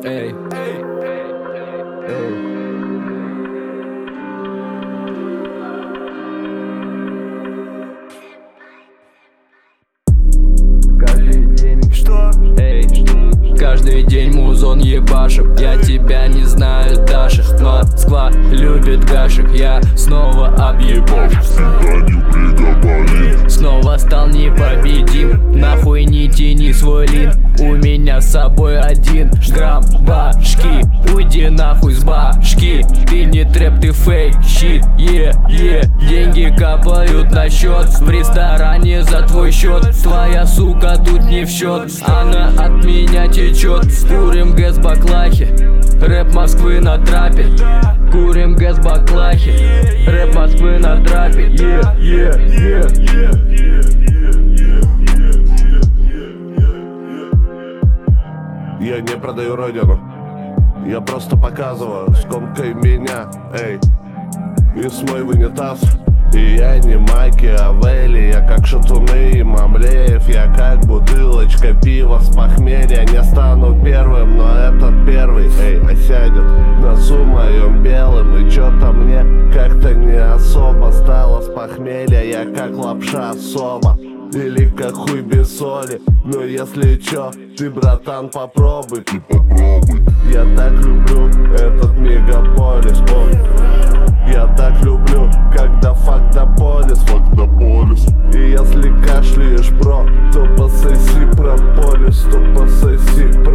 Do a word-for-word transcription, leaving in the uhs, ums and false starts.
Эй, эй, эй. Каждый день, что? Эй, каждый день музон ебашек. Я тебя не знаю, Даша. Москва любит гашек. Я снова объебал. Снова стал непобедим. Нахуй не тяни свой лин. У меня с собой один грамм башки. Уйди нахуй с башки. Ты не трэп, ты фейк, щит. Е, е, деньги капают на счет. В ресторане за твой счет. Твоя сука тут не в счет. Она от меня течет. Курим гэс баклахи. Рэп Москвы на трапе. Курим гэс баклахи. Рэп Москвы на трапе. Е, е, е. Я не продаю родину, я просто показываю скомкой меня, эй. И смой в унитаз. И я не Макиавелли, я как Шатуны и Мамлеев. Я как бутылочка пива с похмелья. Не стану первым, но этот первый, эй, осядет на носу моем белым. И чё-то мне как-то не особо стало с похмелья. Я как лапша сома или как хуй без соли. Но если чё, ты, братан, попробуй, ты попробуй. Я так люблю этот мегаполис, он. Я так люблю, когда фактополис, фактополис. И если кашляешь, бро, то пососи прополис, то пососи